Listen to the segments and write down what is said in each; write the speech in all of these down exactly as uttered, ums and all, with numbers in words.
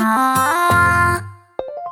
あー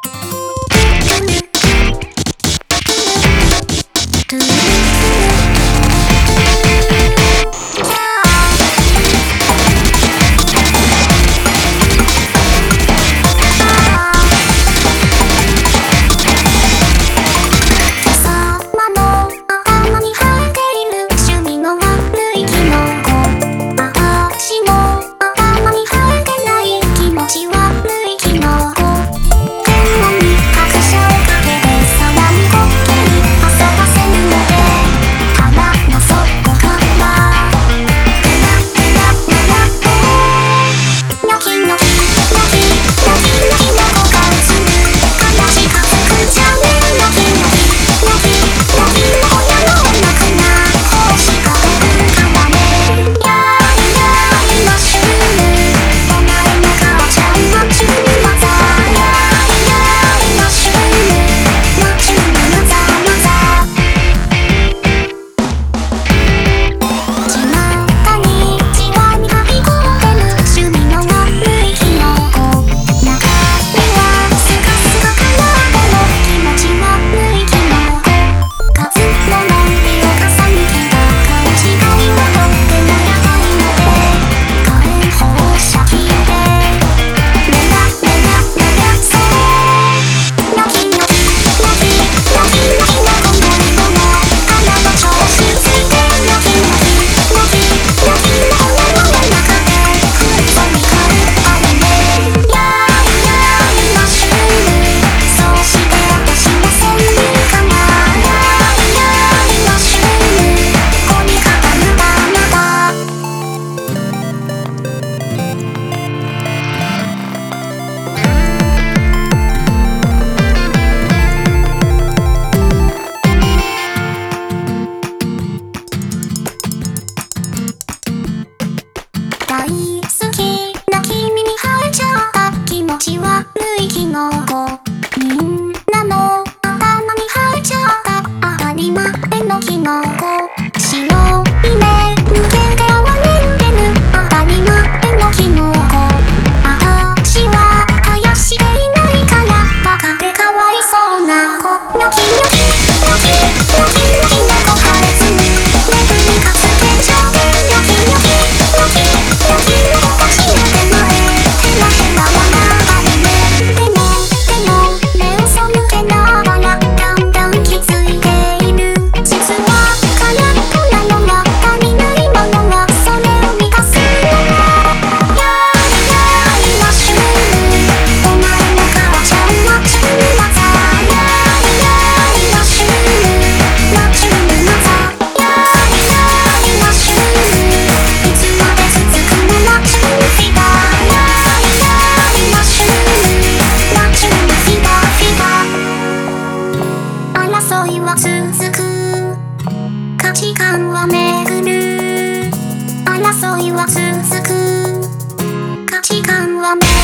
大好きな君に生えちゃった気持ち悪いキノコみんなの頭に生えちゃった当たり前のキノコ白い目抜けてはねれぬ当たり前のキノコあたしは生やしていないからバカでかわいそうな子ニョキニョキニョキニョキニョキな子生えずにレプリカつけちゃってニョキニョキニョキニョキの子たちの手前ヘラヘラ笑われねでもでも目を背けながらだんだん気づいている実は空っぽなのが足りないものはそれを満たすのがやいやいマッシュルームお前の母ちゃんはチューマザーやいやいマッシュルームマッシュルマザーやいやいマッシュルームいつまで続くのマッシュルフィバーやいやいマッシュルーマッシュルフィバーフィバー争いは続く価値観は巡る争いは続く価値観は巡る